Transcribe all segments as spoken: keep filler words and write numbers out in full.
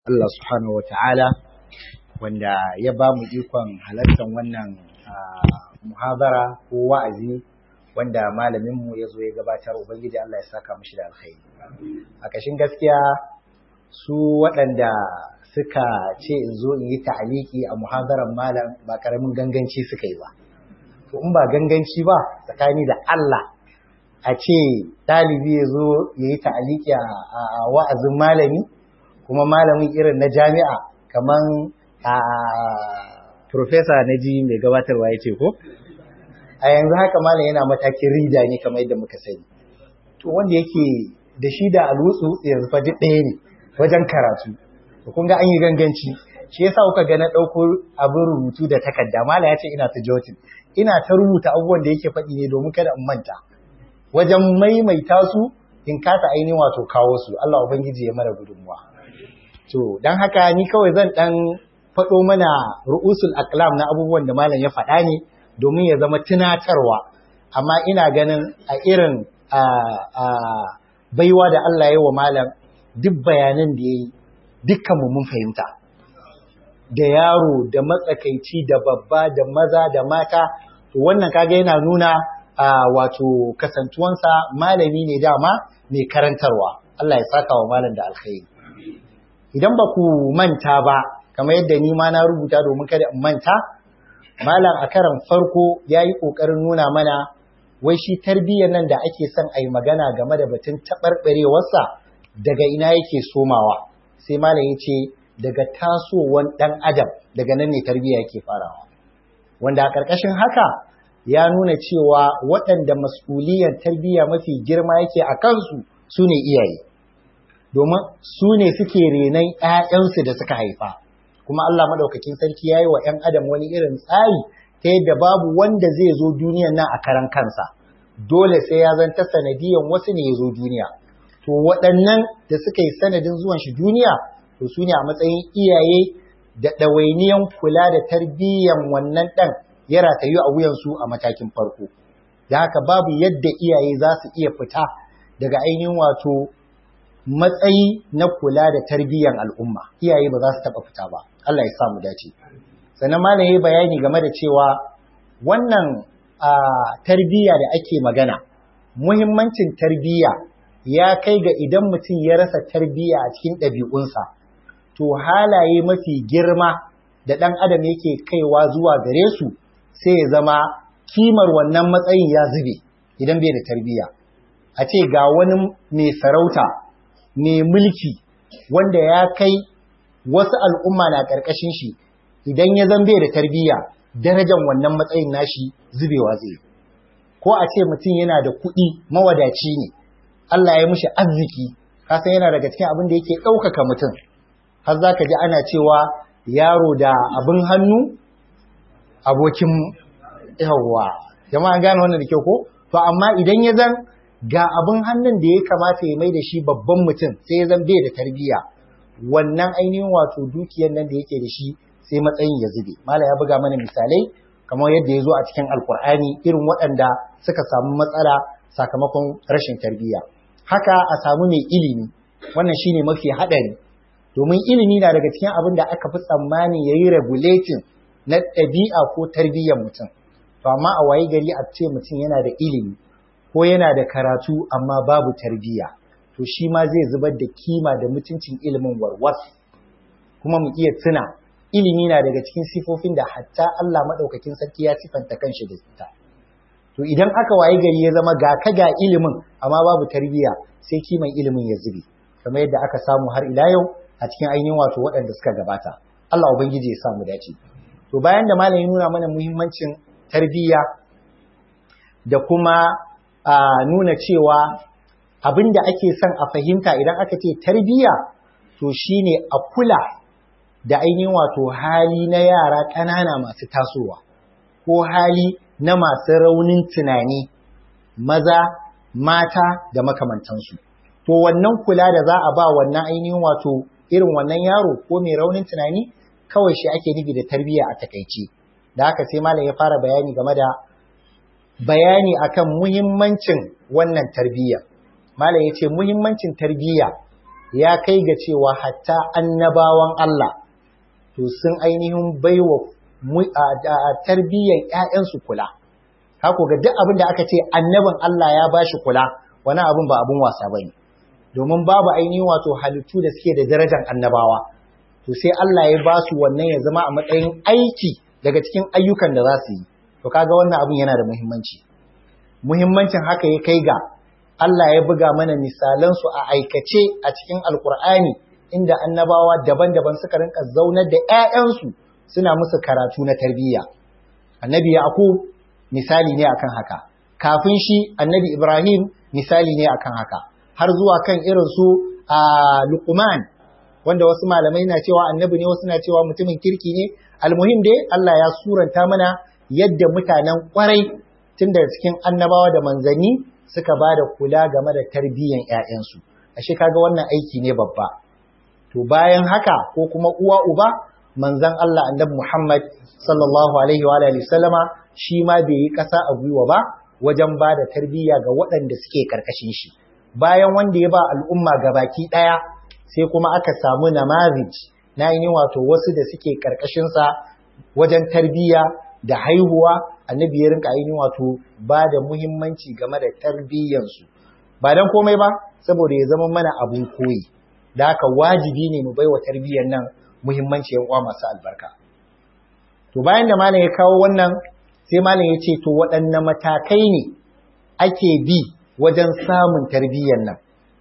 Allah subhanahu wa ta'ala wanda ya ba mu ikon halartar wannan muhabara ko wa'azi wanda malaminmu ya zo ya gabatar. Ubangiji Allah ya saka mushi da alkhairi. A kashin gaskiya su waɗanda suka ce in zo in yi ta'aliki a muhabaran malam ba karamin ganganci suka yi ba. To in ba ganganci ba tsakani da Allah a ce ɗalibi ya zo ya yi ta'aliki a wa'azin malami, kuma malamin irin na jami'a kaman a professor Naji mai gabatarwa ya ce ko? A yanzu haka malam yana matakin rida ne kamar yadda muka sani. To wanda yake da shi da alwutsu yanzu fa duk ɗaya ne wajen karatu. To kun ga an yi ganganci. Shi yasa kuka ga na ɗauko abin rubutu da takarda. Malam ya ce ina ta jotin. Ina ta rubuta abubuwan da yake faɗi ne domin kada in manta. Wajen maimaita su in kasa ainihin wato kawo su. Allah Ubangiji ya mara gudunmuwa. To don haka ni kawai zan ɗan faɗo mana ru'usul aqlam na abubuwan da malam ya faɗa ne domin ya zama tunatarwa, amma ina ganin a irin baiwa da Allah ya yi wa malam duk bayanan da ya yi dukkanmu mun fahimta, da yaro da matsakaici da babba da maza da mata. To wannan kaga yana nuna wato kasantuwansa malami ne dama mai karantarwa. Allah ya saka wa malam da alkhairi. Idan ba ku manta ba, kamar yadda ni ma na rubuta domin kada in manta, malam a karan farko ya yi ƙoƙarin nuna mana wai shi tarbiyyar nan da ake son a yi magana game da batun taɓarɓarewarsa daga ina yake somawa. Sai malam ya ce daga tasowar ɗan adam daga nan ne tarbiyya yake farawa. Wanda a ƙarƙashin haka ya nuna cewa waɗanda mas'uliyar tarbiyya mafi girma yake a kansu su ne iyaye. Domin su ne suke renon ‘ya'yansu da suka haifa, kuma Allah maɗaukakin sarki ya yi wa ‘yan adam wani irin tsari ta yadda babu wanda zai zo duniyan nan a karan kansa, dole sai ya zanta sanadiyan wasu ne ya zo duniya. To waɗannan da suka yi sanadin zuwan shi duniya, to su ne a matsayin iyaye da ɗawainiyan kula da tarbiyyan wannan ɗan ya ratayu a wuyansu a matakin farko. Da haka babu yadda iyaye za su iya fita daga ainihin wato matsayi na kula da tarbiyyar al'umma. Iyaye ba za su taɓa fita ba. Allah ya samu dace. Sannan malam ya yi bayani game da cewa wannan tarbiyya da ake magana, muhimmancin tarbiyya ya kai ga idan mutum ya rasa tarbiyya a cikin ɗabi'unsa, to halaye mafi girma da ɗan adam yake kaiwa zuwa gare su sai ya zama kimar wannan matsayin ya zube idan bai da tarbiyya. A ce ga wani mai sarauta, mai mulki wanda ya kai wasu al'umma na ƙarƙashin shi, idan ya zambe da tarbiyya darajar wannan matsayin nashi zubewa zai. Ko a ce mutum yana da kuɗi mawadaci ne, Allah ya mishi arziki, kasan yana daga cikin abin da yake ɗaukaka mutum. Har za ka ji ana cewa yaro da abin hannu abokin yawwa. Jama'a gane wannan da kyau ko? To amma idan ya zan ga abin hannun da ya kamata ya mai da shi babban mutum sai ya zan bai da tarbiyya, wannan ainihin wato dukiyar nan da yake da shi sai matsayin ya zube. Mala ya buga mana misalai kamar yadda ya zo a cikin alkur'ani irin waɗanda suka samu matsala sakamakon rashin tarbiyya. Haka a samu mai ilimi, wannan shine mafi haɗari, domin ilimi na daga cikin abin da aka fi tsammani ya yi regulating na ɗabi'a ko tarbiyyar mutum. To amma a waye gari a ce mutum yana da ilimi ko yana da karatu amma babu tarbiyya, to shi ma zai zubar da kima da mutuncin ilimin warwas. Kuma mu iya tuna ilimi na daga cikin sifofin da hatta Allah madaukakin sarki ya sifanta kanshi da ita. To idan aka waye gari ya zama ga ka ga ilimin amma babu tarbiyya, sai kiman ilimin ya zube, kamar yadda aka samu har ila yau a cikin ainihin wato waɗanda suka gabata. Allah ubangiji ya samu dace. To bayan da malamin nuna mana muhimmancin tarbiyya da kuma a nuna cewa abin da ake son a fahimta idan aka ce tarbiyya, to shine a kula da ainihin wato hali na yara ƙanana masu tasowa ko hali na masu raunin tunani, maza, mata da makamantansu. To wannan kula da za a ba wannan ainihin wato irin wannan yaro ko mai raunin tunani kawai shi ake nufi da tarbiyya a takaice. Da haka sai malam ya fara bayani game da bayani akan muhimmancin wannan tarbiyya. Malam ya ce muhimmancin tarbiyya ya kai ga cewa hatta annabawan Allah to sun ainihin baiwa tarbiyyar ƴaƴansu kula. Hako ga duk abin da aka ce annabin Allah ya bashi kula, wani abin ba abin wasa bane. Domin babu ainihin wato halittu da suke da darajar annabawa. To sai Allah ya ba su wannan ya zama a matsayin aiki daga cikin ayyukan da za su yi. To kaga wannan abin yana da muhimmanci. Muhimmancin haka ya kai ga Allah ya buga mana misalansu a aikace a cikin Alkur'ani inda annabawa daban-daban suka rinka zaunar da ƴaƴansu suna musu karatu na tarbiyya. Annabi Yaqub misali ne akan haka. Kafin shi Annabi Ibrahim misali ne akan haka. Har zuwa kan irin su a Luqman wanda wasu malamai na cewa annabi ne, wasu na cewa mutumin kirki ne. Almuhim dai Allah ya suranta mana yadda mutanen kwarai tun daga cikin annabawa da manzanni suka ba da kula game da tarbiyyan ƴaƴansu. Ashe kaga wannan aiki ne babba. To bayan haka ko kuma uwa uba manzon Allah annabi Muhammad sallallahu alaihi wa alihi sallama shi ma bai yi kasa a gwiwa ba wajen ba da tarbiyya ga waɗanda suke karkashin shi. Bayan wanda ya ba al'umma gabaki ɗaya sai kuma aka samu namazij na yin wato wasu da suke karkashinsa wajen tarbiyya da haihuwa. Annabi ya rinka ainihin wato ba da muhimmanci game da tarbiyyansu ba dan komai ba saboda ya zama mana abun koyi. Da haka wajibi ne mu baiwa tarbiyyar nan muhimmanci yan uwa masu albarka. To bayan da malam ya kawo wannan sai malam ya ce to waɗanne matakai ne ake bi wajen samun tarbiyyar nan,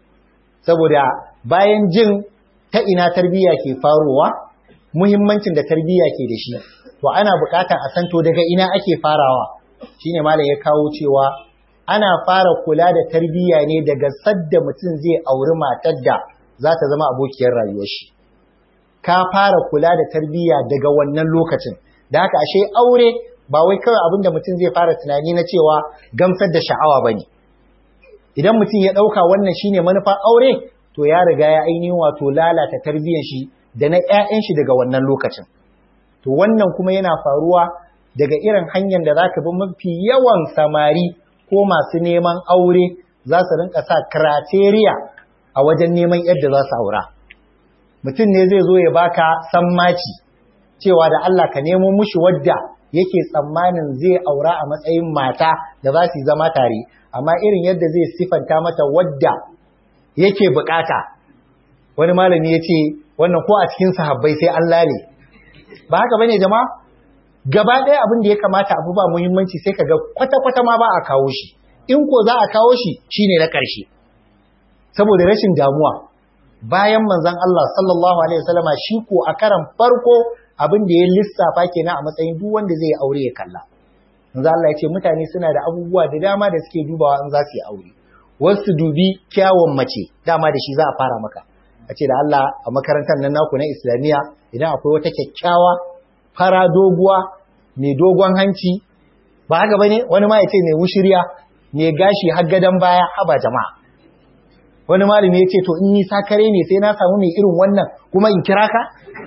saboda bayan jin ta ina tarbiyya ke farowa, muhimmancin da tarbiyya ke da shi, to ana buƙatar a san to daga ina ake farawa. Shine malam ya kawo cewa ana fara kula da tarbiyya ne daga sadda mutum zai auri matar da za ta zama abokiyar rayuwar shi. Ka fara kula da tarbiyya daga wannan lokacin. Da haka ashe aure ba wai kawai abin da mutum zai fara tunani na cewa gamsar da sha'awa bane. Idan mutum ya ɗauka wannan shine manufar aure, to ya riga ya ainihin wato lalata tarbiyyar shi da na ƴaƴan shi daga wannan lokacin. To wannan kuma yana faruwa daga irin hanyar da zaka bi mafi yawan samari ko masu neman aure za su rinka sa criteria a wajen neman yadda za su aura. Mutum ne zai zo ya baka sammaci cewa da Allah ka nemo mushi wadda yake tsammanin zai aura a matsayin mata da za su zama tare, amma irin yadda zai sifanta mata wadda yake bukata. Wani malami ya ce wannan ko a cikin sahabbai sai Allah ne. Ba haka bane jama'a? Gaba ɗaya abin da ya kamata abu ba muhimmanci sai ka ga kwata-kwata ma ba a kawo shi. In ko za a kawo shi shine na ƙarshe. Saboda rashin damuwa. Bayan manzon Allah sallallahu alaihi wasallama shi ko a karan farko abin da ya lissafa kenan a matsayin duk wanda zai aure ya kalla. Manzon Allah ya ce mutane suna da abubuwa da dama da suke dubawa in za su yi aure. Wasu dubi kyawun mace, dama da shi za a fara maka. A ce da Allah a makarantar nan naku na Islamiyya idan akwai wata kyakkyawa fara doguwa mai dogon hanci, ba haka bane, wani ma ya ce mai wushiriya mai gashi har gadan baya, haba jama'a. Wani malami ya ce to in ni sakare ne sai na samu mai irin wannan kuma in kira ka?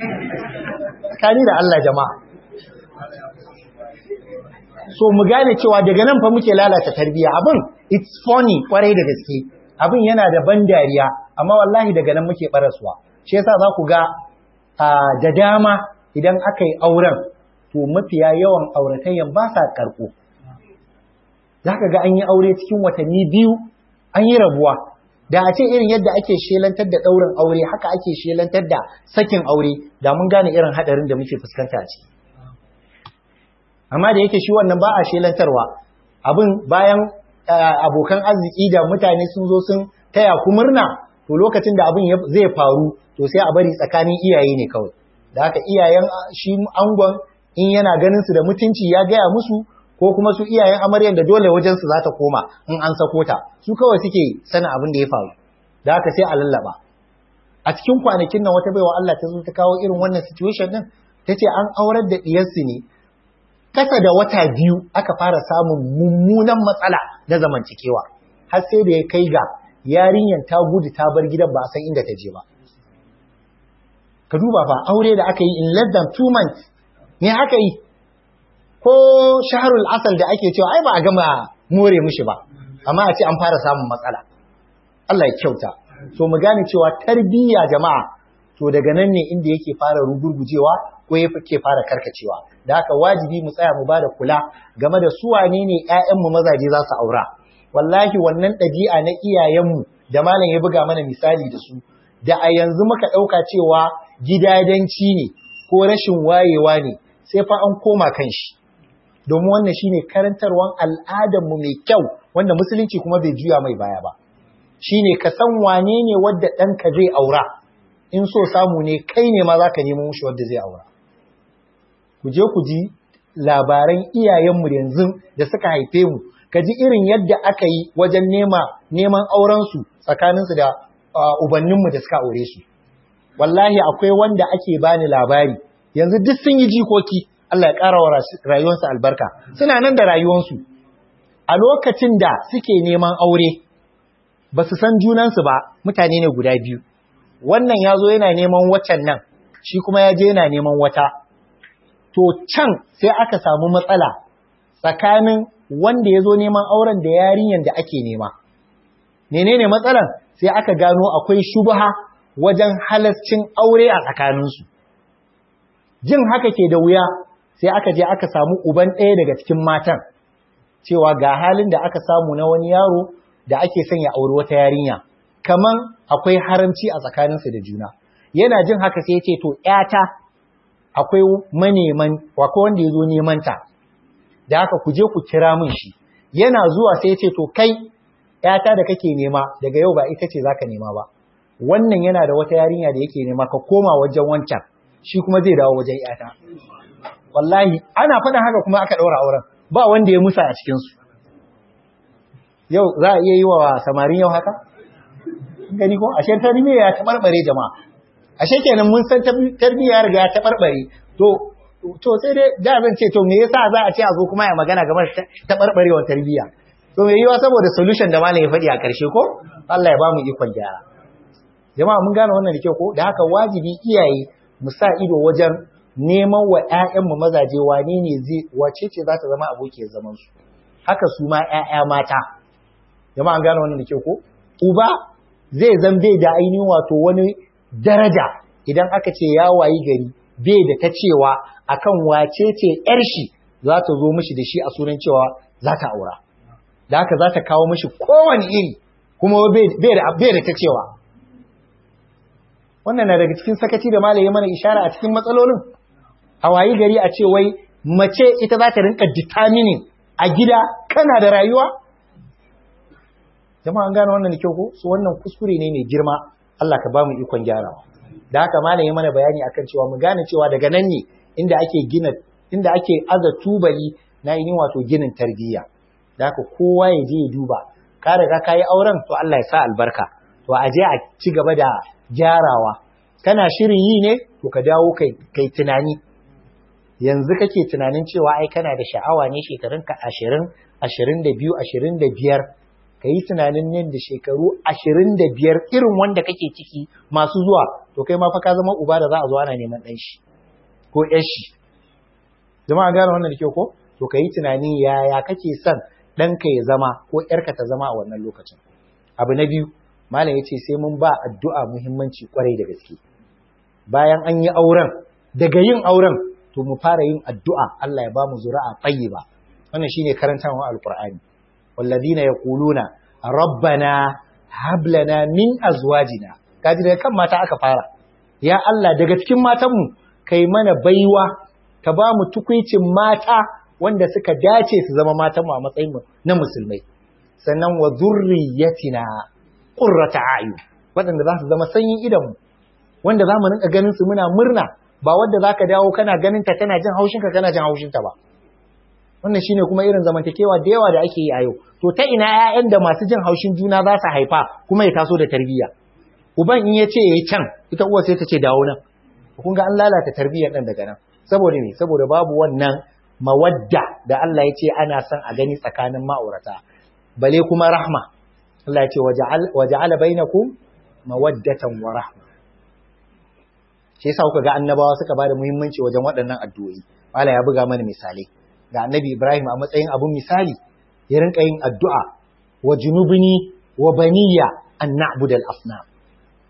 Tsakani da Allah jama'a. So mu gane cewa daga nan fa muke lalata tarbiyya. Abin it's funny kwarai da gaske. Abin yana da ban dariya, amma wallahi daga nan muke baraswa. Shi yasa za ku ga da dama idan aka yi auren, to mafiya yawan auratayyan ba sa karko. Za ka ga an yi aure cikin watanni biyu an yi rabuwa. Da a ce irin yadda ake shelantar da ɗaurin aure haka ake shelantar da sakin aure, da mun gane irin haɗarin da muke fuskanta a ciki. Amma da yake shi wannan ba a shelantarwa, abin bayan abokan arziki da mutane sun zo sun taya ku murna, to lokacin da abin zai faru to sai a bari tsakanin iyaye ne kawai. Da haka iyayen shi angon in yana ganin su da mutunci ya gaya musu, ko kuma su iyayen amaryan da dole wajen su za ta koma in an sako ta, su kawai suke sanin abin da ya faru. Da haka sai a lallaba. A cikin kwanakin nan wata baiwa Allah ta zo ta kawo irin wannan situation din, ta ce an aurar da diyarsu ne kasa da wata biyu aka fara samun mummunan matsala na zamantakewa, har sai da ya kai ga yarinyar ta gudu ta bar gidan ba a san inda ta je ba. Ka duba fa aure da aka yi in less than two months ne aka yi, ko shaharul asal da ake cewa ai ba a gama more mishi ba, amma a ce an fara samun matsala. Allah ya kyauta. so mu gane cewa tarbiyya jama'a to daga nan ne inda yake fara rugurgujewa ko yake fara karkacewa da haka wajibi mu tsaya mu bada kula game da su wane ne ƴaƴanmu mazaje za su aura wallahi wannan ɗabi'a na iyayenmu da malam ya buga mana misali da su da a yanzu muka ɗauka cewa gidadanci ne ko rashin wayewa ne sai fa an koma kan shi domin wannan shine karantarwan al'adarmu mai kyau wanda musulunci kuma bai juya mai baya ba shine ka san wane ne wadda ɗanka zai aura in so samu ne kai ne ma za ka nemo mushi wadda zai aura ku je ku ji labaran iyayenmu yanzu da suka haife mu ka ji irin yadda aka yi wajen nema neman aurensu tsakaninsu da ubanninmu da suka aure su wallahi akwai wanda ake bani labari yanzu duk sun yi jikoki Allah ya ƙara wa rayuwarsu albarka suna nan da rayuwarsu a lokacin da suke neman aure ba su san junansu ba mutane ne guda biyu wannan ya zo yana neman waccan nan shi kuma ya je yana neman wata to can sai aka samu matsala tsakanin wanda ya zo neman auren da yarinyar da ake nema menene matsalan sai aka gano akwai shubha wajen halascin aure a tsakaninsu jin haka ke da wuya sai aka je aka samu uban ɗaya daga cikin matan cewa ga halin da aka samu na wani yaro da ake son ya auri wata yarinya kaman akwai haramci a tsakaninsu da juna yana jin haka sai ya ce to ƴata akwai maneman akwai wanda ya zo neman ta da haka ku je ku kira min shi yana zuwa sai ya ce to kai ƴata da kake nema daga yau ba ita ce zaka nema ba wannan yana da wata yarinya da yake nema ka koma wajen wancan shi kuma zai dawo wajen ƴata wallahi ana faɗin haka kuma aka ɗaura auren ba wanda ya musa a cikin su yau za a iya yi wa samarin yau haka gani ko ashe tarbiyya ya tabarbare jama'a ashe kenan mun san tarbiyya ya riga ya tabarbare to to sai dai da zan ce to me yasa za a ce a zo kuma ya magana game da tabarbarewar tarbiyya to me yiwa saboda solution da malam ya faɗi a ƙarshe ko Allah ya bamu ikon gyara jama'a mun gane wannan da kyau ko da haka wajibi iyaye mu sa ido wajen neman wa ƴaƴan mu mazaje wane ne zai wace ce za ta zama abokiyar zaman su haka su ma ƴaƴa mata jama'a an gane wannan da kyau ko uba zai zan bai da ainihin wato wani daraja idan aka ce ya wayi gari bai da ta cewa akan wace ce ƴar shi za ta zo mishi da shi a sunan cewa za ta aura da haka za ta kawo mishi kowane iri kuma bai da ta cewa wannan na daga cikin sakaci da malaye mana ishara a cikin matsalolin a wayi gari a ce wai mace ita za ta rinka determining a gida kana da rayuwa jama'a an gane wannan da kyau ko su wannan kuskure ne mai girma Allah ka bamu ikon gyarawa da haka malaye mana bayani akan cewa mu gane cewa daga nan ne inda ake gina inda ake aza tubali na yin wato ginin tarbiyya da haka kowa ya je ya duba ka riga ka yi auren to Allah ya sa albarka to a je a ci gaba da gyarawa kana shirin yi ne to ka dawo kai kai tunani yanzu kake tunanin cewa ai kana da sha'awa ne shekarunka ashirin, ashirin da biyu, ashirin da biyar kai tunanin ne da shekaru ashirin da biyar irin wanda kake ciki masu zuwa to kai ma fa ka zama uba da za a zo ana neman dan shi ko ƴar shi jama'a gane wannan da kyau ko to kai tunani yaya kake son ɗanka ya zama ko ƴarka ta zama a wannan lokacin abu na biyu malam yace sai mun ba addu'a muhimmanci kwarai da gaske bayan an yi auren daga yin auren to mu fara yin addu'a Allah ya ba mu zuri'a tayyiba wannan shine karantawa alqur'ani walladina yaquluna rabbana hab lana min azwajina kaji daga kan mata aka fara ya Allah daga cikin matanmu kai mana baiwa ka ba mu tukuicin mata wanda suka dace su zama matanmu a matsayin mu na musulmai sannan wa zurriyatina qurrata a'yun wadanda za su zama sanyin idan mu wanda za mu rinka ganin su muna murna ba wanda zaka dawo kana ganin ta tana jin haushin ka kana jin haushin ta ba wannan shine kuma irin zamantakewa da yawa da ake yi a yau to ta ina ƴaƴan da masu jin haushin juna za su haifa kuma ya taso da tarbiyya uban in ya ce yayi can ita uwa sai ta ce dawo nan kun ga an lalata tarbiyyar dan daga nan saboda me saboda babu wannan mawadda da Allah ya ce ana son a gani tsakanin ma'aurata bale kuma rahma Allah ya ce waja'ala bainakum mawaddatan wa rahma shi yasa kuka ga annabawa suka bada muhimmanci wajen waɗannan addu'o'i Allah ya buga mana misalai ga annabi Ibrahim a matsayin abun misali ya rinka yin addu'a wa junubni wa baniya an na'budal asnam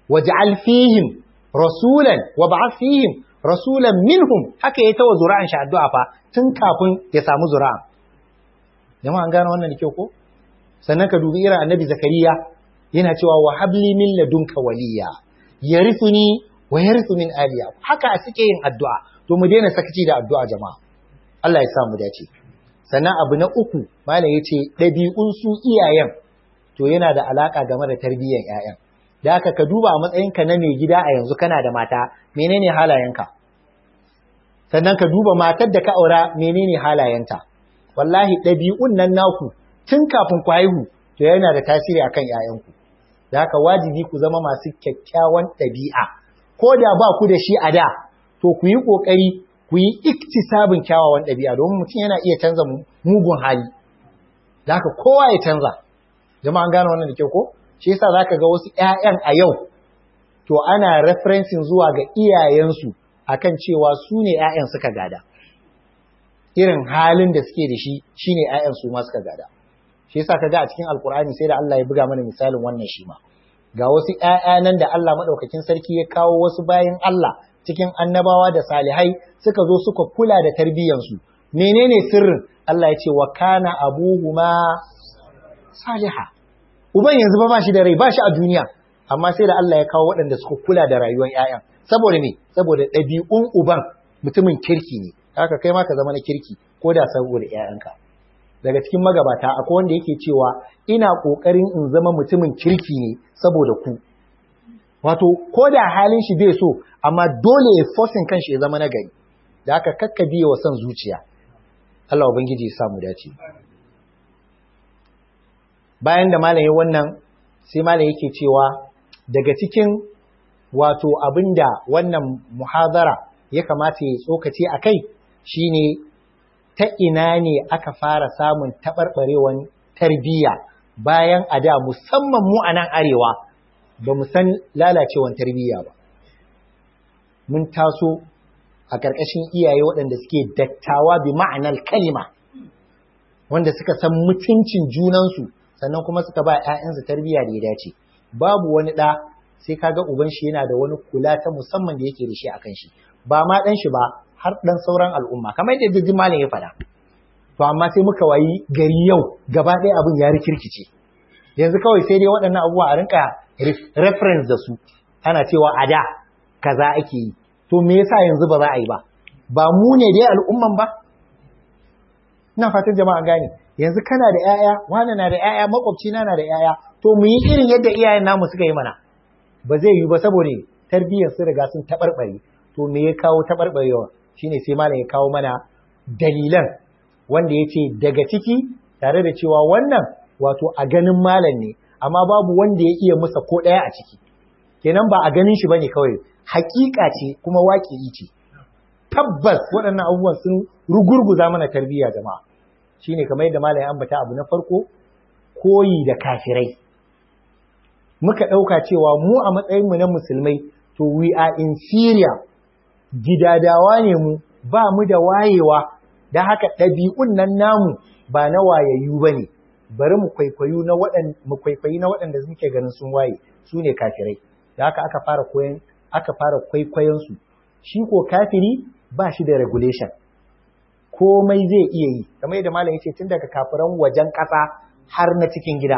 waj'al fihim rasulan wa ba'ath fihim rasulan minhum, haka yayi ta zura'an shi addu'a fa tun kafin ya samu zura'a. Jama'a an gane wannan da kyau ko? Sannan ka dubi irin annabi Zakariya yana cewa wa habli min ladunka waliya yarithuni wa yarithu min aliya. Haka suke yin addu'a. To mu daina sakaci da addu'a jama'a. Allah ya sa mu dace. Sannan abu na uku malam yace dabi'un su iyayen to yana da alaka game da tarbiyyar ƴaƴan. Da haka ka duba a matsayinka na mai gida a yanzu kana da mata, menene halayenka? Sannan ka duba matar da ka aura, menene halayenta? Wallahi ɗabi'un nan naku tun kafin ku haihu to yana da tasiri akan ƴaƴanku. Da haka wajibi ku zama masu kyakkyawan ɗabi'a. Ko da ba ku da shi a da, to ku yi ƙoƙari ku yi iktisabin kyawawan ɗabi'a domin mutum yana iya canza mugun hali. Da haka kowa ya canza. Jama'a an gane wannan da kyau ko? Shi yasa zaka ga wasu ƴaƴan a yau to ana referencing zuwa ga iyayensu akan cewa su ne ƴaƴan suka gada. Irin halin da suke da shi shine ƴaƴan su ma suka gada. Shi yasa kaga a cikin Alkur'ani sai da Allah ya buga mana misalin wannan shi ma. Ga wasu ƴaƴa nan da Allah madaukakin sarki ya kawo wasu bayin Allah cikin annabawa da salihai suka zo suka kula da tarbiyyarsu. Menene sirrin? Allah ya ce wa kana abuhuma salihah. Uban yanzu ba shi da rai, ba shi a duniya, amma sai da Allah ya kawo waɗanda suka kula da rayuwar ƴaƴan. Saboda me? Saboda ɗabi'un uban mutumin kirki ne. Haka kai ma ka zama na kirki ko da saboda ƴaƴanka. Daga cikin magabata akwai wanda yake cewa ina ƙoƙarin in zama mutumin kirki ne saboda ku. Wato ko da halin shi bai so, amma dole ya forcing kanshi ya zama na gari. Da haka kakka biye wa son zuciya. Allah ubangiji ya samu dace. Bayan da malam ya wannan sai malam yake cewa daga cikin wato abinda wannan muhadara ya kamata ya tsokace a kai shine ta ina ne aka fara samun taɓarɓarewan tarbiyya bayan a da musamman mu a nan arewa ba mu san lalacewan tarbiyya ba. Mun taso a ƙarƙashin iyaye waɗanda suke dattawa bi ma'anar kalima wanda suka san mutuncin junansu sannan kuma suka ba ‘ya'yansu tarbiyya da ya dace. Babu wani ɗa sai kaga uban shi yana da wani kula ta musamman da yake da shi a kan shi. Ba ma ɗan shi ba har ɗan sauran al'umma, kamar yadda jijjin malam ya faɗa. To amma sai muka wayi gari yau gaba ɗaya abin ya rikirkice. Yanzu kawai sai dai waɗannan abubuwa a rinka reference da su. Ana cewa a da kaza ake yi. To me yasa yanzu ba za a yi ba? Ba mu ne dai al'umman ba? Ina fatan jama'a gane. Yanzu kana da ‘ya'ya, wani na da ‘ya'ya, makwabcina na da ‘ya'ya, to mu yi irin yadda iyayen namu suka yi mana. Ba zai yi ba saboda tarbiyyar su riga sun taɓarɓare. To me ya kawo taɓarɓarewa? Shi ne sai malam ya kawo mana dalilan wanda ya ce daga ciki tare da cewa wannan wato a ganin malam ne, amma babu wanda ya iya musa ko ɗaya a ciki. Kenan ba a ganin shi ba ne kawai, hakika ce kuma waƙi ce. Tabbas waɗannan abubuwan sun rugurguza mana tarbiyya jama'a. Shine kamar yadda malai ambata abu na farko koyi da kafirai. Muka ɗauka cewa mu a matsayin mu na musulmai to we are inferior, gidadawa ne mu, ba mu da wayewa, da haka ɗabi'un nan namu ba na wayayyu bane. Bari mu kwaikwayo na waɗanda mu kwaikwayi na waɗanda suke ganin sun waye, su ne kafirai. Da haka aka fara koyan aka fara kwaikwayon su. Shi ko kafiri ba shi da regulation. Komai zai iya yi, kamar yadda malam yace tun daga kafiran wajen ƙasa har na cikin gida.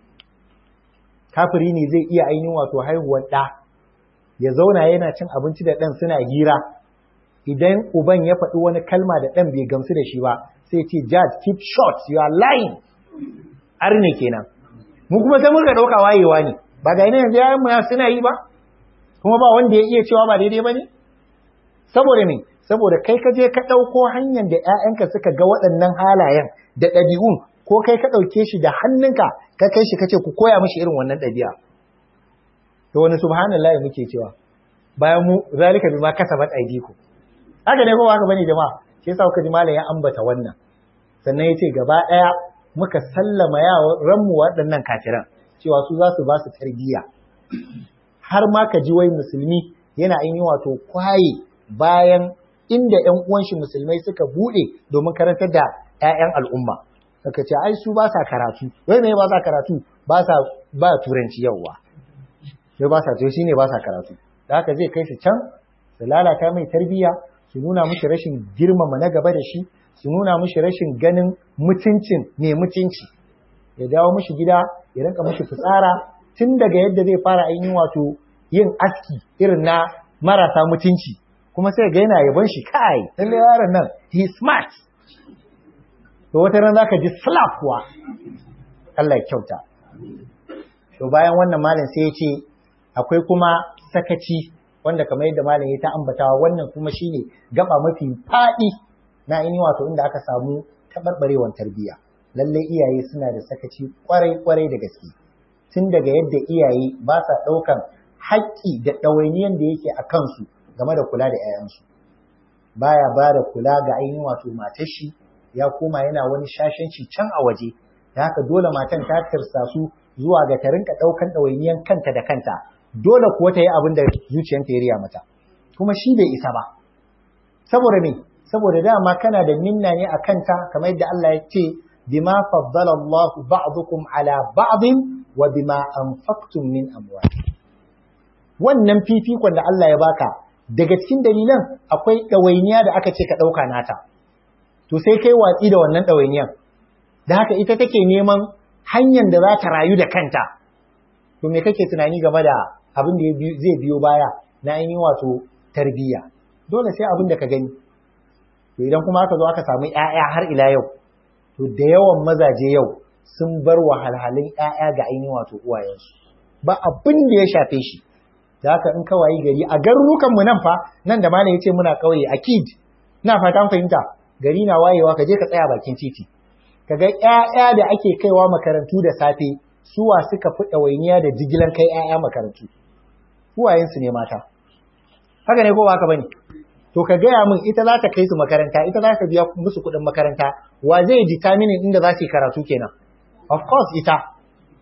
Kafiri ne zai iya ainihin wato haihuwar ɗa, ya zauna yana cin abinci da ɗan suna hira. Idan uban ya faɗi wani kalma da ɗan bai gamsu da shi ba, sai ce, Judge, keep short, you are lying. Ar ne kenan. Mu kuma sai muka ɗauka wayewa ne, ba ga yanzu yayin mu suna yi ba, kuma ba wanda ya iya cewa ba daidai ba ne? Saboda ne, saboda kai ka je ka ɗauko hanyar da ‘ya'yanka suka ga waɗannan halayen da ɗabi'un, ko kai ka ɗauke shi da hannunka ka kai shi kace ku koya mishi irin wannan ɗabi'a. To wani subhanallah muke cewa bayan mu zalika bima kasabat aydikum. Haka ne ko haka bane jama'a? Shi yasa kuka ji malam ya ambata wannan. Sannan yace gaba ɗaya muka sallama yaran mu waɗannan kafiran cewa su za su ba su tarbiyya. Har ma ka ji wai musulmi yana ainihin wato kwaye bayan inda ‘yan uwan shi musulmai suka buɗe domin karantar da ‘ya'yan al'umma. Suka ce, ai, su ba sa karatu, wai mai ba sa karatu, ba sa ba turanci yauwa. sai ba sa to shine ba sa karatu da haka zai kai su can su lalata mai tarbiyya su nuna mishi rashin girmama na gaba da shi su nuna mishi rashin ganin mutuncin mai mutunci ya dawo mishi gida ya rinka mishi fitsara tun daga yadda zai fara ainihin wato yin aski irin na marasa mutunci kuma sai ga yana yabon shi kai lalle yaron nan he smart to wata ran zaka ji slap kuwa Allah ya kyauta to bayan wannan malam sai ya ce akwai kuma sakaci wanda kamar yadda malam ya ta ambatawa wannan kuma shine gaba mafi fadi na ainihin wato inda aka samu tabarbarewar tarbiyya lalle iyaye suna da sakaci kwarai kwarai da gaske tun daga yadda iyaye ba sa daukan haƙƙi da ɗawainiyan da yake a kansu game da kula da 'ya'yansu baya ba da kula ga ainihin wato matar shi ya koma yana wani shashanci can a waje da haka dole matan ta tirsa su zuwa ga ta rinka ɗaukan ɗawainiyan kanta da kanta dole kuwa ta yi abin da zuciyarta ya riya mata kuma shi bai isa ba saboda me saboda dama kana da minna ne a kanta kamar yadda Allah ya ce bima faddala Allah ba'dukum ala ba'din wa bima anfaqtum min amwalikum wannan fifikon da Allah ya baka daga cikin dalilan akwai ɗawainiya da aka ce ka ɗauka nata to sai kai watsi da wannan ɗawainiyan da haka ita take neman hanyar da za ta rayu da kanta to me kake tunani game da abin da zai biyo baya na ainihin wato tarbiyya dole sai abin da ka gani to idan kuma aka zo aka samu ƴaƴa har ila yau to da yawan mazaje yau sun bar wahalhalun ƴaƴa ga ainihin wato uwayensu ba abin da ya shafe shi da haka in kawai gari a garurukan mu nan fa nan da malam yace muna kauye akid ina fatan fahimta gari na wayewa ka je ka tsaya bakin titi kaga ƴaƴa da ake kaiwa makarantu da safe suwa suka fi ɗawainiya da jigilan kai ƴaƴa makarantu uwayensu ne mata haka ne ko ba haka bane to ka gaya min ita za ta kai su makaranta ita za ta biya musu kuɗin makaranta wa zai determine inda za su yi karatu kenan of course ita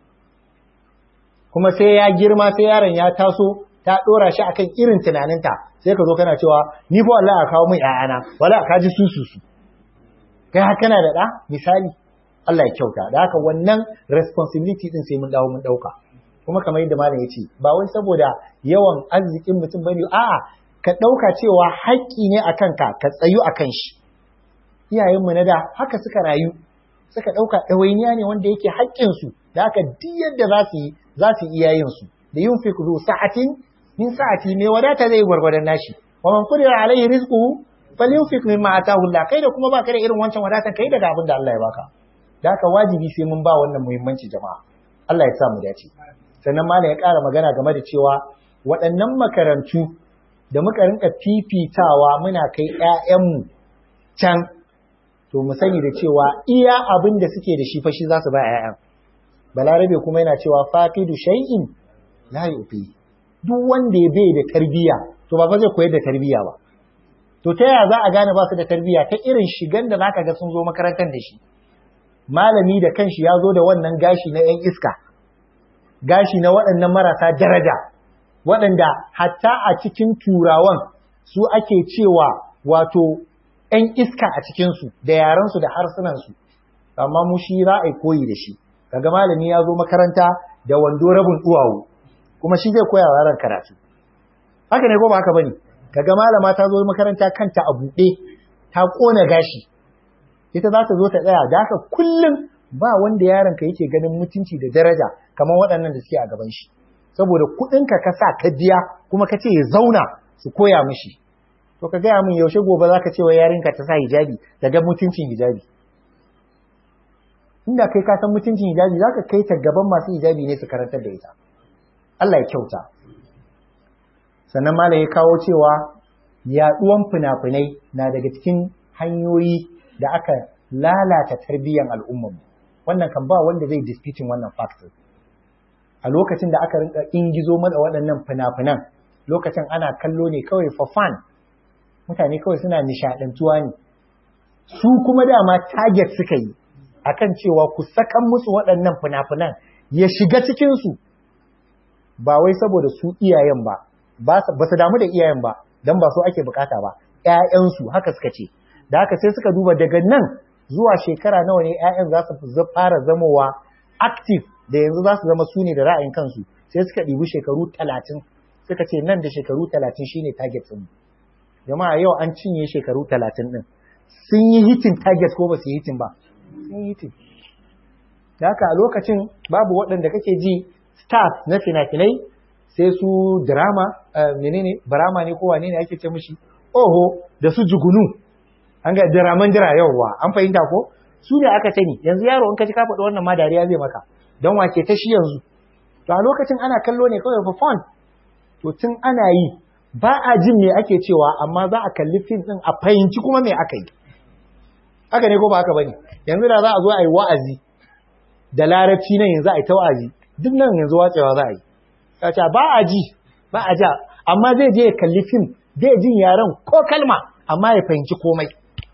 kuma sai ya girma sai yaron ya taso ta ɗora shi akan irin tunaninta sai ka zo kana cewa ni fa wallahi a kawo min ƴaƴana wallahi ka ji susu su kai haka kana da ɗa misali Allah ya kyauta da haka wannan responsibility din sai mun dawo mun ɗauka kuma kamar yadda malam ya ce ba wai saboda yawan arzikin mutum bane a'a ka ɗauka cewa haƙƙi ne a kanka ka tsayu a kan shi iyayenmu na da haka suka rayu suka ɗauka ɗawainiya ne wanda yake haƙƙinsu da haka duk yadda za su yi za su iya yin su da yin fi kudu sa'atin min sa'ati mai wadata zai gwargwadon nashi wa man qadira alaihi rizquhu falyunfiq mimma ataahu Allah kai da kuma baka da irin wancan wadatan kai daga abin da Allah ya baka da haka wajibi sai mun ba wannan muhimmanci jama'a Allah ya sa mu dace sannan malam ya ƙara magana game da cewa waɗannan makarantu da muka rinka fifitawa muna kai ƴaƴanmu can to mu sani da cewa iya abin da suke da shi fa shi za su ba ƴaƴan balarabe kuma yana cewa faqidu shay'in la yufi duk wanda ya bai da tarbiya to ba fa zai koyar da tarbiya ba to ta yaya za a gane ba su da tarbiya ta irin shigan da zaka ga sun zo makarantar da shi malami da kanshi ya zo da wannan gashi na ƴan iska gashi na waɗannan marasa daraja waɗanda hatta a cikin turawan su ake cewa wato ‘yan iska a cikinsu da yarensu da harsunansu, amma mu shi za a yi koyi da shi, kaga malami ya zo makaranta da wando rabin duwawu, kuma shi zai koya wa yaran karatu. Haka ne ko ba haka bane? Kaga malama ta zo makaranta kanta a buɗe, ta ƙona gashi, ita za ta zo ta tsaya, da haka kullum ba wanda yaronka yake ganin mutunci da daraja kamar waɗannan da suke a gaban shi. Saboda kuɗinka ka sa ka biya kuma ka ce ya zauna su koya mishi. To ka gaya min yaushe gobe za ka ce wa yarinka ta sa hijabi daga mutuncin hijabi. Inda kai ka san mutuncin hijabi za ka kai ta gaban masu hijabi ne su karantar da ita. Allah ya kyauta. Sannan malam ya kawo cewa yaɗuwan fina-finai na daga cikin hanyoyi da aka lalata tarbiyyar al'ummarmu. Wannan kan ba wanda zai disputing wannan factor. A lokacin da aka rinka ingizo mana waɗannan fina-finan, lokacin ana kallo ne kawai for fun. Mutane kawai suna nishadantuwa ne su kuma dama target suka yi akan cewa ku sakan musu waɗannan fina-finan ya shiga cikinsu ba wai saboda su iyayen ba ba su damu da iyayen ba don ba su ake bukata ba ƴaƴansu haka suka ce da haka sai suka duba daga nan zuwa shekara nawa ne ƴaƴan za su fara zamowa active da yanzu za su zama su ne da ra'ayin kansu sai suka ɗibi shekaru talatin suka ce nan da shekaru talatin shine target ɗin. Jama'a yau an cinye shekaru talatin ɗin. Sun yi hitin target ko ba su yi hitin ba? Sun yi hitin. Da haka a lokacin babu waɗanda kake ji stars na fina-finai sai su drama, menene, barama ne ko wane ne ake ce mishi? Oho, da su jugunu. An ga diraman dira yawwa, an fahimta ko? Su ne aka sani, yanzu yaro in ka ji ka faɗi wannan ma dariya zai maka, don wake ta shi yanzu. To a lokacin ana kallo ne kawai for fun. To tun ana yi, ba a jin me ake cewa, amma za a kalli fim ɗin a fahimci kuma me aka yi. Haka ne ko ba haka bane? Yanzu da za a zo a yi wa'azi, da larabci nan yanzu a yi ta wa'azi, duk nan yanzu watsewa za a yi. Ka ce ba a ji, ba a ja, amma zai je ya kalli fim, zai jin yaren ko kalma, amma ya fahimci komai.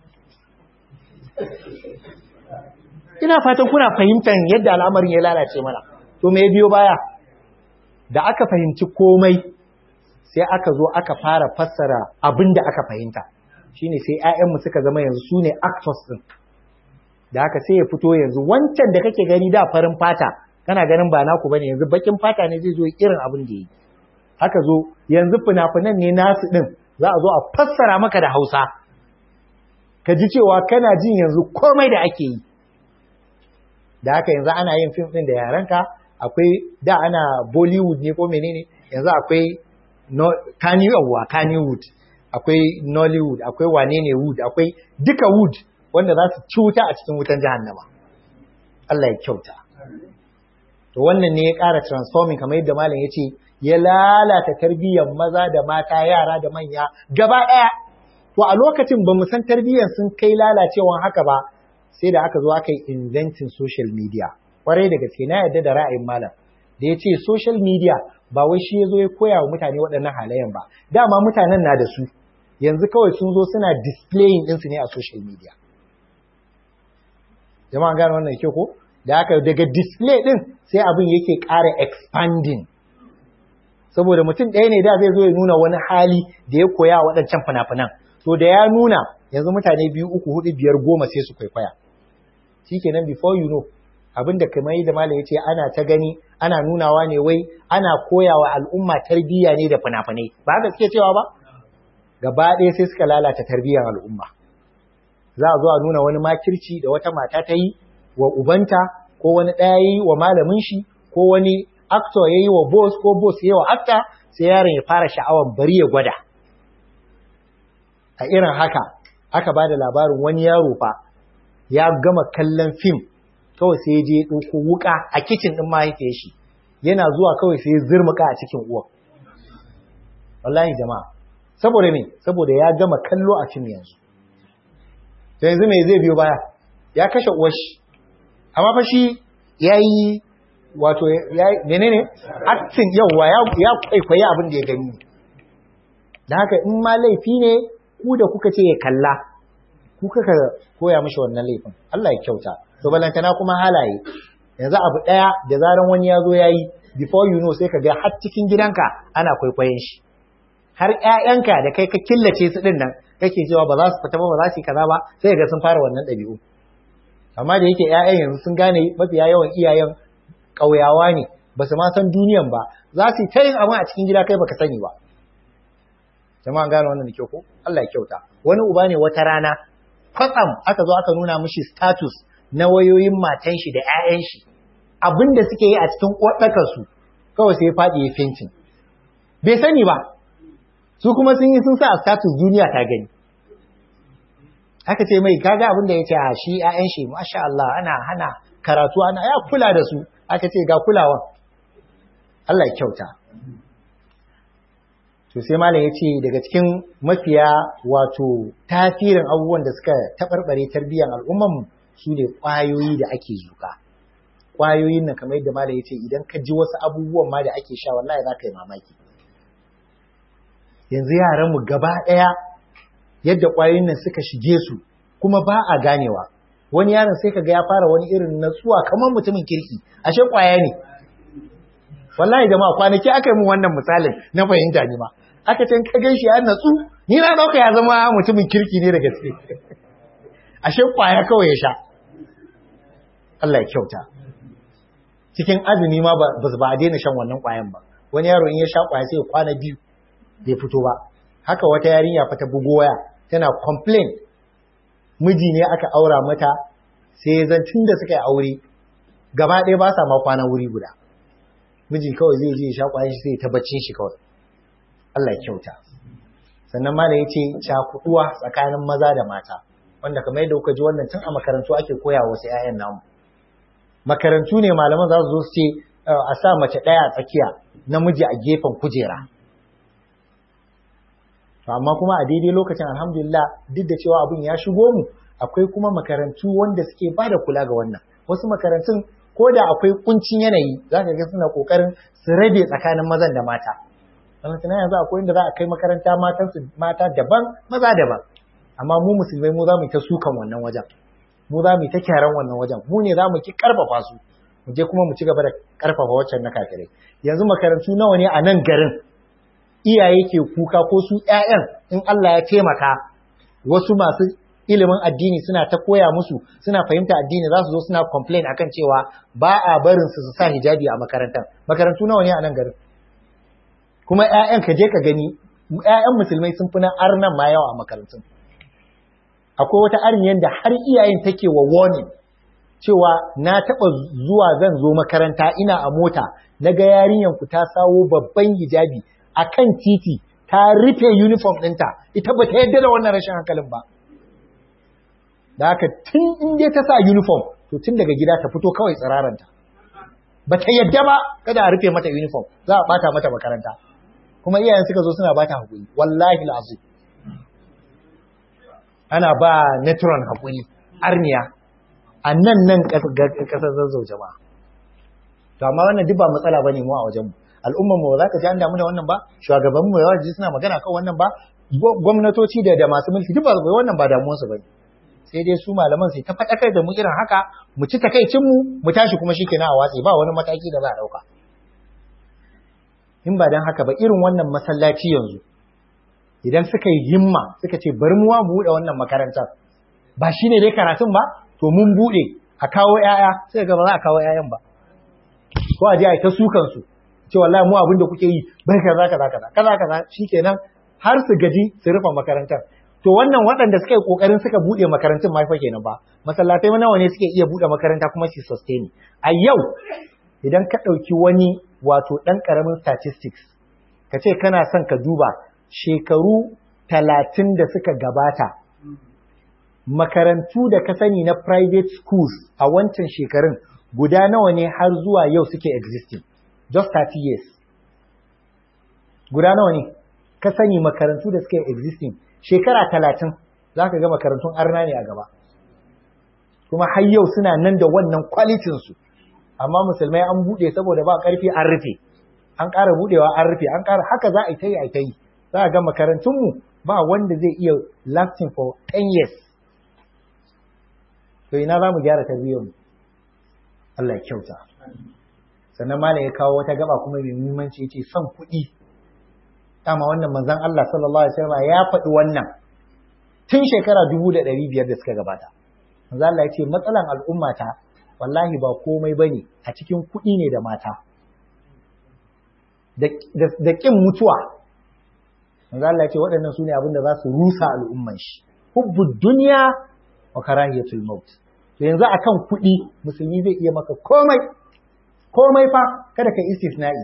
Ina fatan kuna fahimtar yadda al'amarin ya lalace mana. To me biyo baya? Da aka fahimci komai sai aka zo aka fara fassara abin da aka fahimta. Shine sai ƴaƴanmu suka zama yanzu su ne actors din. Da haka sai ya fito yanzu wancan da kake gani da farin fata, kana ganin ba naku bane, yanzu bakin fata ne zai zo irin abin da yi. Haka zo yanzu fina-finan ne nasu din, za a zo a fassara maka da Hausa. Ka ji cewa kana jin yanzu komai da ake yi. Da haka yanzu ana yin fim ɗin da yarenka, akwai da ana Bollywood ne ko menene, yanzu akwai no, Kannywood, Kannywood, akwai Nollywood, akwai wane ne Wood, akwai duka Wood wanda za su ci wuta a cikin wutan jahannama. Allah ya kyauta. To wannan ne ya ƙara transforming kamar yadda malam ya ce, ya lalata tarbiyyar maza da mata, yara da manya gaba ɗaya. To a lokacin ba mu san tarbiyyar sun kai lalacewan haka ba, sai da aka zo aka yi inventing social media. Kwarai da gaske na yadda da ra'ayin malam da ya ce social media ba wai shi ya zo ya koya wa mutane waɗannan halayen ba. Dama mutanen na da su, yanzu kawai sun zo suna displaying ɗinsu ne a social media. Jama'a gane wannan ke ko? Da haka daga display ɗin sai abin yake ƙara expanding. Saboda mutum ɗaya ne da zai zo ya nuna wani hali da ya koya waɗancan fina-finan. To da ya nuna yanzu mutane biyu, uku, hudu, biyar, goma sai su kwaikwaya. Shikenan before you know, abin da kamar da malam yace ana ta gani, ana nunawa ne wai ana koyawa al'umma tarbiyya ne da fina-finai. Ba haka suke cewa ba? Gaba ɗaya sai suka lalata tarbiyyar al'umma. Za a zo a nuna wani makirci da wata mata ta yi wa ubanta, ko wani ɗaya yi wa malamin shi, ko wani actor ya yi wa boss, ko boss ya yi wa actor, sai yaron ya fara sha'awar bari ya gwada. A irin haka, aka ba da labarin wani yaro fa ya gama kallon fim, kawai sai je ɗauko wuka a kicin ɗin mahaifiyar shi, yana zuwa kawai sai zirmuka a cikin uwa. Wallahi jama'a, saboda me? Saboda ya gama kallo a fim yanzu. To yanzu me zai biyo baya? Ya kashe uwar shi. Amma fa shi yayi wato yayi menene? Acting yawa ya ya kwaikwayi abin da ya gani. Dan haka in ma laifi ne ku da kuka ce ya kalla, ku kaka koya mishi wannan laifin. Allah ya kyauta. To balantana kuma halaye. Yanzu abu daya da zaran wani ya zo yayi, before you know sai ka ga har cikin gidanka ana kwaikwayon shi. Har ƴaƴanka da kai ka killace su din nan kake cewa ba za su fita ba, ba za su yi kaza ba, sai ga sun fara wannan ɗabi'u. Amma da yake ƴaƴan yanzu sun gane mafiya yawan iyayen ƙauyawa ne, ba su ma san duniyan ba, za su yi ta yin abin a cikin gida kai baka sani ba. Jama'an gane wannan da kyau ko? Allah ya kyauta. Wani uba ne wata rana kwatsam aka zo aka nuna mishi status na wayoyin matan shi da ƴaƴan shi. Abin da suke yi a cikin uwarɗakar su kawai sai ya faɗi ya fentin. Bai sani ba. Su kuma sun yi sun sa a status duniya ta gani. Aka ce mai kaga abin da ya ce a shi ƴaƴan shi masha Allah ana hana karatu ana ya kula da su. Aka ce ga kulawan. Allah ya kyauta. To sai malam ya ce daga cikin mafiya wato tasirin abubuwan da suka taɓarɓare tarbiyyar al'ummanmu su ne ƙwayoyi da ake zuƙa. Ƙwayoyin nan kamar yadda malam ya ce idan ka ji wasu abubuwan ma da ake sha wallahi za ka yi mamaki. Yanzu yaranmu gaba ɗaya yadda ƙwayoyin nan suka shige su kuma ba a ganewa. Wani yaron sai ka ga ya fara wani irin natsuwa kamar mutumin kirki, ashe ƙwaya ne. Wallahi jama'a kwanaki aka yi mun wannan misalin na fahimta ni ma. Aka ce ka gaishe ya natsu, ni na dauka ya zama mutumin kirki ne da gaske. Ashe kwaya kawai ya sha. Allah ya kyauta. cikin azumi ma ba ba a daina shan wannan ƙwayan ba. Wani yaro in ya sha ƙwaya sai ya kwana biyu bai fito ba. Haka wata yarinya fa ta bugo waya tana complain miji ne aka aura mata sai zancin da suka yi aure gaba ɗaya ba sa ma kwana wuri guda. Miji kawai zai je ya sha ƙwayan shi sai ya tabbacin shi kawai. Allah ya kyauta. Sannan malam ya ce cakuɗuwa tsakanin maza da mata, wanda kamar yadda kuka ji wannan tun a makarantu ake koya wasu 'ya'yan namu. Makarantu ne malaman za su zo su ce a sa mace ɗaya a tsakiya, namiji a gefen kujera. Amma kuma a daidai lokacin alhamdulillah duk da cewa abin ya shigo mu, akwai kuma makarantu wanda suke ba da kula ga wannan. Wasu makarantun ko da akwai kuncin yanayi za ka ga suna kokarin su rabe tsakanin mazan da mata. Sannan tunan yanzu akwai inda za a kai makaranta mata daban maza daban. Amma mu musulmai mu za mu yi ta sukan wannan wajen. Mu za mu yi ta kyaran wannan wajen. Mu ne za mu ki karfafa su. Mu je kuma mu ci gaba da karfafa waccan na kafirai. Yanzu makarantu nawa ne a nan garin iyaye ke kuka ko su ƴaƴan in Allah ya taimaka wasu masu ilimin addini suna ta koya musu suna fahimta addini za su zo suna complain akan cewa ba a barin su su sa hijabi a makarantar. Makarantu nawa ne a nan garin? Kuma ƴaƴan ka je ka gani ƴaƴan musulmai sun fi na arnan ma yawa a makarantun. Akwai wata arniyar da har iyayen take wa warning cewa na taɓa zuwa zan zo makaranta ina a mota na ga yarinyan ku ta sawo babban hijabi a kan titi ta rufe uniform ɗinta ita ba ta yadda da wannan rashin hankalin ba. Da haka tun in dai ta sa uniform to tun daga gida ta fito kawai tsiraranta. Ba ta yadda ba kada a rufe mata uniform za a ɓata mata makaranta. Kuma iyayen suka zo suna ba ta haƙuri, wallahi al'azim. Ana ba Netron haƙuri, arniya, a nan nan ƙasar Zazzau jama'a. To amma wannan duk ba matsala ba ne mu a wajenmu. Al'ummar mu ba za ka ji an damu da wannan ba, shugabannin mu yawa ji suna magana kan wannan ba, gwamnatoci da da masu mulki duk ba wannan ba damuwarsu ba ne. Sai dai su malaman sai ta faɗakar da mu irin haka, mu ci takaicinmu, mu tashi kuma shi kenan a watsi ba wani mataki da za a ɗauka. In ba don haka ba irin wannan masallaci yanzu idan suka yi himma suka ce bari mu mu buɗe wannan makarantar ba shine dai karatun ba to mun buɗe a kawo ƴaƴa sai ga ba za a kawo ƴaƴan ba ko a je a yi ta sukan su ce wallahi mu abin da kuke yi bai kaza kaza kaza kaza kaza shikenan har su gaji su rufe makarantar. To wannan waɗanda suka yi kokarin suka buɗe makarantun ma fa kenan ba masallatai nawa ne suke iya buɗe makaranta kuma su sustain. A yau idan ka ɗauki wani wato ɗan ƙaramin statistics ka ce kana son ka duba shekaru talatin da suka gabata makarantu da ka sani na private schools a wancan shekarun guda nawa ne har zuwa yau suke existing just thirty years guda nawa ne ka sani makarantu da suke existing shekara talatin za ka ga makarantun arna ne a gaba kuma har yau suna nan da wannan kwalitinsu. Amma musulmai an buɗe saboda ba ƙarfi an rufe, an ƙara buɗewa an rufe, an ƙara haka za a yi ta yi a ta yi. Za a ga makarantunmu ba wanda zai iya lasting for ten years. To ina za mu gyara tarbiyyarmu? Allah ya kyauta. Sannan malam ya kawo wata gaba kuma mai muhimmanci ya ce son kuɗi. Dama wannan manzon Allah sallallahu alaihi wasallam ya faɗi wannan tun shekara dubu da ɗari biyar da suka gabata. Manzon Allah ya ce matsalan al'ummata wallahi ba komai bane a cikin kuɗi ne da mata da ƙin mutuwa. Manzo Allah ya ce waɗannan su ne abin da za su rusa al'umman shi hubbud dunya wa karahiyatul maut. To yanzu akan kuɗi musulmi zai iya maka komai komai fa kada ka istisna'i.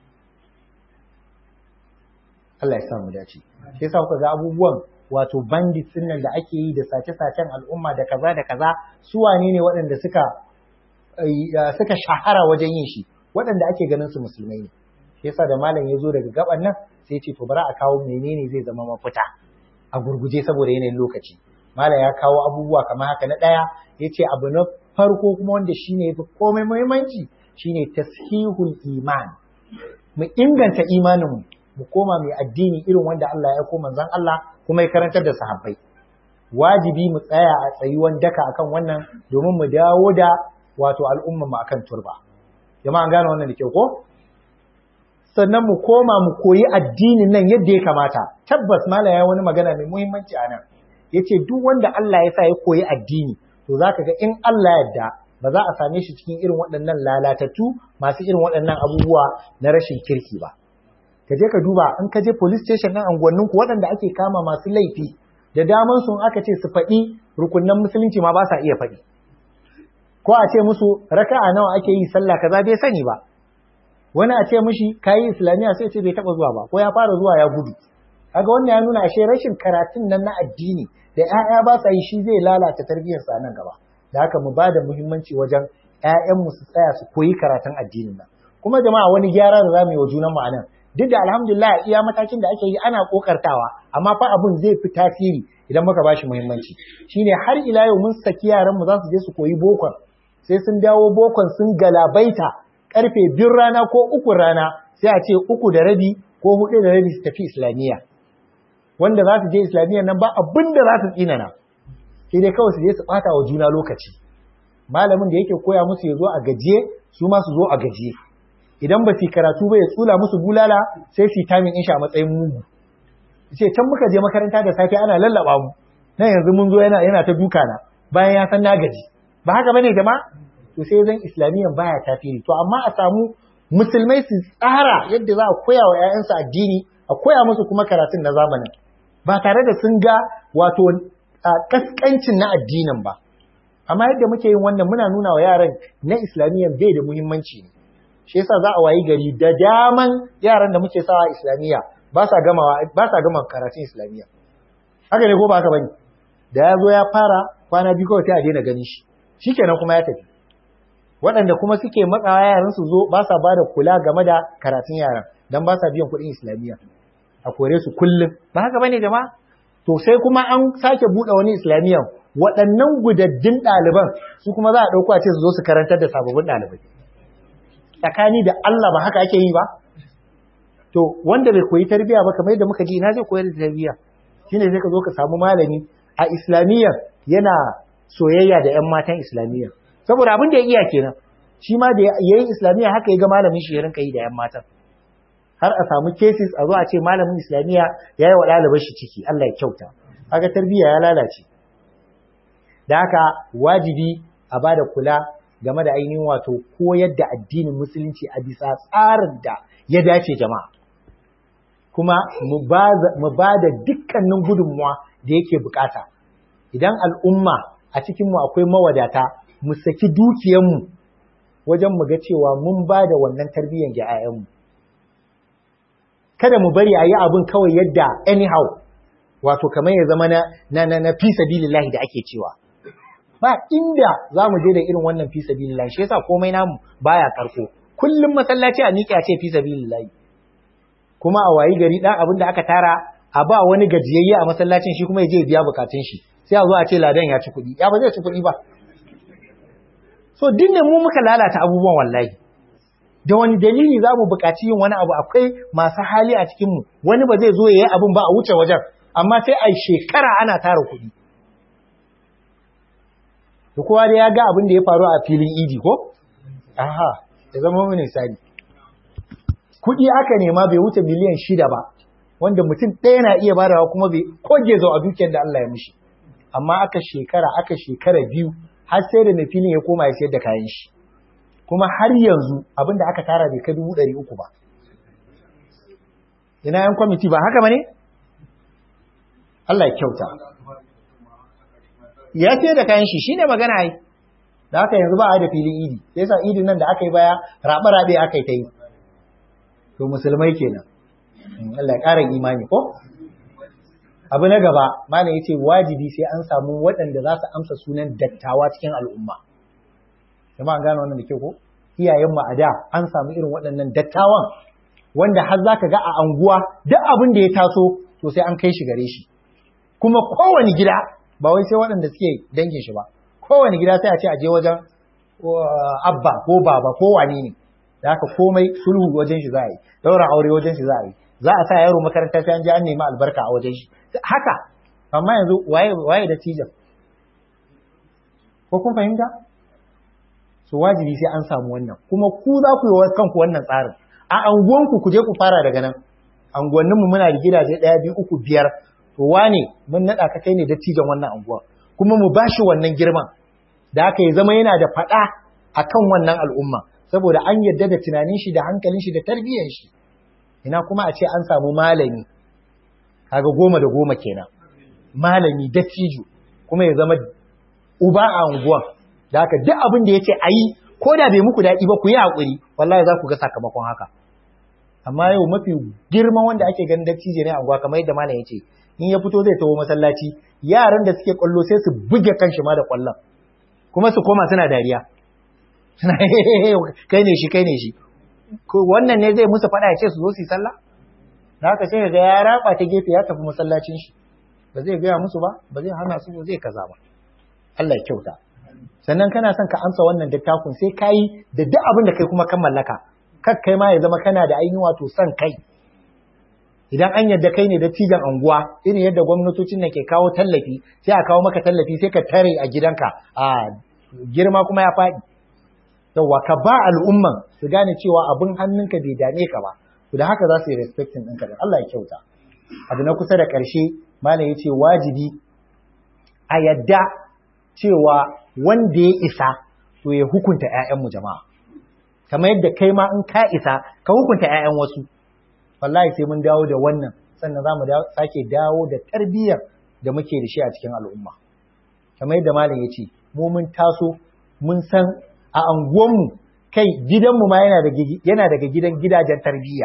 Allah ya samu dace. Sai yasa kuka ga abubuwan wato bandits din nan da ake yi da sace-sacen al'umma da kaza da kaza su wane ne waɗanda suka suka shahara wajen yin shi waɗanda ake ganin su musulmai ne. Shi yasa da malam ya zo daga gaban nan sai ce to bari a kawo menene zai zama mafita a gurguje saboda yanayin lokaci. Malam ya kawo abubuwa kamar haka. Na ɗaya ya ce abu na farko kuma wanda shine yafi komai muhimmanci shine tashihul iman. Mu inganta imaninmu mu koma mai addini irin wanda Allah ya koma manzon Allah kuma ya karantar da sahabbai. Wajibi mu tsaya a tsayuwan daka akan wannan domin mu dawo da wato al'umma mu akan turba. Jama'a gane wannan da kyau ko? Sannan mu koma mu koyi addinin nan yadda ya kamata. Tabbas malam ya wani magana mai muhimmanci a nan. Yace duk wanda Allah ya sa ya koyi addini to zaka ga in Allah yadda ba za a same shi cikin irin waɗannan lalatattu masu irin waɗannan abubuwa na rashin kirki ba. Ka je ka duba in ka je police station ɗin anguwanninku waɗanda ake kama masu laifi da daman sun aka ce su faɗi rukunnan musulunci ma ba sa iya faɗi. Ko a ce musu raka'a nawa ake yi sallah kaza bai sani ba. Wani a ce mishi kayi islamiya sai ce bai taɓa zuwa ba ko ya fara zuwa ya gudu. Kaga wannan ya nuna ashe rashin karatun nan na addini da ƴaƴa ba sa yi shi zai lalata tarbiyyarsa nan gaba. Da haka mu ba da muhimmanci wajen ƴaƴanmu su tsaya su koyi karatun addinin nan. Kuma jama'a wani gyara da za mu yi wa junanmu a nan. Duk da alhamdulillah iya matakin da ake yi ana kokartawa, amma fa abun zai fi tasiri idan muka bashi muhimmanci. Shine har ila yau mun saki yaran mu za su je su koyi bokon. Sai sun dawo bokon sun galabaita karfe biyun rana ko uku rana sai a ce uku da rabi ko hudu da rabi su tafi islamiyya. Wanda za su je islamiyyar nan ba abin da za su tsinana. Sai dai kawai su je su bata wa juna lokaci. Malamin da yake koya musu ya zo a gajiye su ma su zo a gajiye. Idan ba su karatu ba ya tsula musu bulala sai su tamin in sha matsayin mugu. Ce can muka je makaranta da safe ana lallaba mu. Nan yanzu mun zo yana yana ta duka na bayan ya san na gaji. Ba haka bane jama'a? To sai zan islamiyyan baya tasiri. To amma a samu musulmai su tsara yadda za a koya wa ƴaƴansu addini, a koya musu kuma karatun na zamanin. Ba tare da sun ga wato kaskancin na addinin ba. Amma yadda muke yin wannan muna nuna wa yaran na islamiyyan bai da muhimmanci ne. Shi yasa za a wayi gari da daman yaran da muke sawa islamiyya ba sa gamawa ba sa gama karatun islamiyya. Haka ne ko ba haka bane? Da ya zo ya fara kwana biyu kawai sai a daina ganin shi. Shikenan kuma ya tafi. Waɗanda kuma suke matsawa yaran su zo ba sa bada kula game da karatun yaran dan ba sa biyan kuɗin islamiyya. A kore su kullum. Ba haka bane jama'a? To sai kuma an sake buɗe wani islamiyyan waɗannan gudaddin ɗaliban su kuma za a ɗauko a ce su zo su karantar da sababbin ɗalibai. Tsakani da Allah ba haka ake yi ba? To wanda bai koyi tarbiyya ba kamar yadda muka ji ina zai koyar da tarbiyya. Shine sai ka zo ka samu malami a islamiyyan yana soyayya da ƴan matan islamiyya. Saboda abin da ya iya kenan. Shi ma da yayin islamiyya haka ya ga malamin shi ya rinka yi da ƴan matan. Har a samu cases a zo a ce malamin islamiyya ya yi wa ɗalibar shi ciki, Allah ya kyauta. Haka tarbiyya ya lalace. Da haka wajibi a ba da kula game da ainihin wato koyar da addinin musulunci a bisa tsarin da ya dace jama'a. Kuma mu ba da dukkanin gudunmuwa da yake bukata. Idan al'umma a cikinmu akwai mawadata, mu saki dukiyanmu wajen mu ga cewa mun ba da wannan tarbiyyar ga 'ya'yanmu. Kada mu bari a yi abin kawai yadda anyhow, wato kamar ya zama na, na, na, na fi sabilillahi da ake cewa. Ba inda za mu je da irin wannan fi sabilillahi, shi yasa komai namu baya karko. Kullum masallaci a miƙe a ce fi sabilillahi. Kuma a wayi gari ɗan abin da aka tara a ba wani gajiyayye a masallacin shi kuma ya je biya bukatun shi. Sai a zo a ce ladan ya ci kuɗi. Ya ba zai ci kuɗi ba. So dinne mu muka lalata abubuwan wallahi. Da wani dalili za mu buƙaci yin wani abu akwai masu hali a cikinmu, wani ba zai zo ya yi abin ba a wuce wajen, amma sai a shekara ana tara kuɗi. Da kowa da ya ga abin da ya faru a filin idi ko? Aha, ya zama mu misali. Kuɗi aka nema bai wuce miliyan shida ba, wanda mutum ɗaya na iya badawa kuma bai koge zo a dukiyar da Allah ya mishi. Amma aka shekara, aka shekara biyu, har sai da mai filin ya koma ya sayar da kayan shi. Kuma har yanzu abin da aka tara bai kai dubu ɗari uku ba. Ina yan kwamiti ba haka ba ne? Allah ya kyauta. Ya ce da kayan shi, shi ne magana yi. Da haka yanzu ba a da filin idi. Sai sa idin nan da aka yi baya, raɓe-raɓe aka yi ta yi. To musulmai kenan. Allah ya ƙara imani ko? Abu na gaba, malam ya ce wajibi sai an samu waɗanda za su amsa sunan dattawa cikin al'umma. Jama'a an gane wannan da ke ko? Iyayen mu a da an samu irin waɗannan dattawan wanda har zaka ga a anguwa duk abin da ya taso to sai an kai shi gare shi. Kuma kowane gida ba wai sai waɗanda suke dangin shi ba. Kowane gida sai a ce a je wajen abba ko baba ko wane ne. Da haka komai sulhu wajen shi za a yi, daura aure wajen shi za a yi. Za a sa yaro makaranta sai an je an nemi albarka a wajen shi. Haka amma yanzu waye waye da tijan? Ko kun fahimta? So wajibi sai an samu wannan kuma ku za ku yi wa kanku wannan tsarin a anguwanku ku je ku fara daga nan. Anguwanninmu muna da gidaje ɗaya biyu uku biyar to wane mun naɗa ka kai ne dattijan wannan anguwa kuma mu bashi wannan girman da haka ya zama yana da faɗa akan wannan al'umma saboda an yadda da tunanin shi da hankalin shi da tarbiyyar shi. Ina kuma a ce an samu malami, kaga goma da goma kenan, malami dattijo kuma ya zama uba a unguwan, da haka duk abin da ya ce a yi ko da bai muku daɗi ba ku yi haƙuri, wallahi za ku ga sakamakon haka. Amma yau mafi girman wanda ake ganin dattijo ne a unguwa kamar yadda malam ya ce, in ya fito zai taho masallaci, yaran da suke kwallo sai su buge kan shi ma da kwallon, kuma su koma suna dariya, suna kai ne shi kai ne shi. Wannan ne zai musu faɗa ya ce su zo su yi sallah? Da haka sai ga ya raba ta gefe ya tafi masallacin shi, ba zai gaya musu ba, ba zai hana su, ba zai kaza ba. Allah ya kyauta. Sannan kana son ka amsa wannan dattakun sai ka yi da duk abin da kai kuma kan mallaka, kar kai ma ya zama kana da ainihin wato son kai. Idan an yadda kai ne dattijan anguwa, irin yadda gwamnatocin nan ke kawo tallafi, sai a kawo maka tallafi sai ka tare a gidanka, a girma kuma ya faɗi. Yawwa ka ba al'umman su gane cewa abin hannunka bai dame ka ba, to da haka za su yi respecting ɗinka da Allah ya kyauta. Abu na kusa da ƙarshe, malam ya ce wajibi a yadda cewa wanda ya isa to ya hukunta ‘ya'yanmu jama'a. Kamar yadda kai ma in ka isa ka hukunta ‘ya'yan wasu. Wallahi sai mun dawo da wannan, sannan za mu sake dawo da tarbiyyar da muke da shi a cikin al'umma. Kamar yadda malam ya ce, mu mun taso mun san a anguwanmu kai gidanmu ma yana daga gidan gidajen tarbiyya.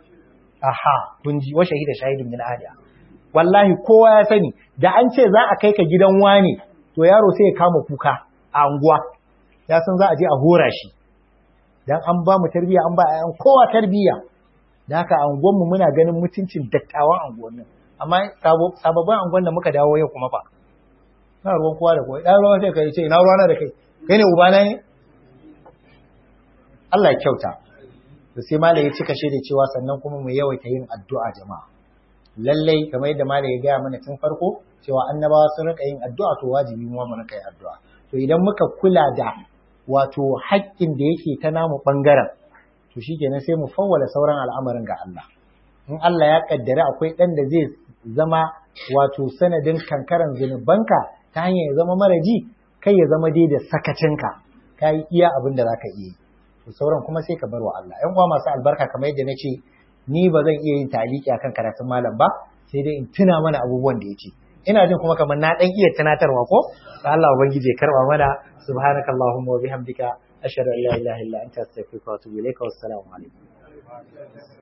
Aha, kun ji wa shahida shahidun min ahliha. Wallahi kowa ya sani da an ce za a kai ka gidan wani, to yaro sai ya kama kuka a anguwa. Ya san za a je a hora shi. Dan an ba mu tarbiyya, an ba ƴaƴan kowa tarbiyya. Da haka anguwanmu muna ganin mutuncin dattawan anguwannin. Amma sababbin anguwan da muka dawo yau kuma fa. Na ruwan kowa da kowa. Dan ruwan sai kai ce ina ruwana da kai. Kai ne ubana ne? Allah ya kyauta. To sai malai ya cika shi da cewa sannan kuma mu yawaita yin addu'a jama'a. Lallai kamar yadda malai ya gaya mana tun farko cewa annabawa sun rika yin addu'a to wajibi mu mu rika yin addu'a. To idan muka kula da wato haƙƙin da yake ta namu bangaren to shikenan sai mu fawwala sauran al'amarin ga Allah. In Allah ya kaddara akwai dan da zai zama wato sanadin kankaran zunubanka ta hanyar ya zama maraji, kai ya zama dai da sakacinka. Kai iya abin da zaka iya. To sauran kuma sai ka bar wa Allah. Ƴan uwa masu albarka kamar yadda nace ni ba zan iya yin taliki akan karatun malam ba, sai dai in tuna mana abubuwan da yake. Ina jin kuma kamar na dan iya tunatarwa ko? Sai Allah ubangije ya karba mana. Subhanakallahumma wa bihamdika ashhadu an la ilaha illa anta astaghfiruka wa atubu ilaika. Wassalamu alaikum.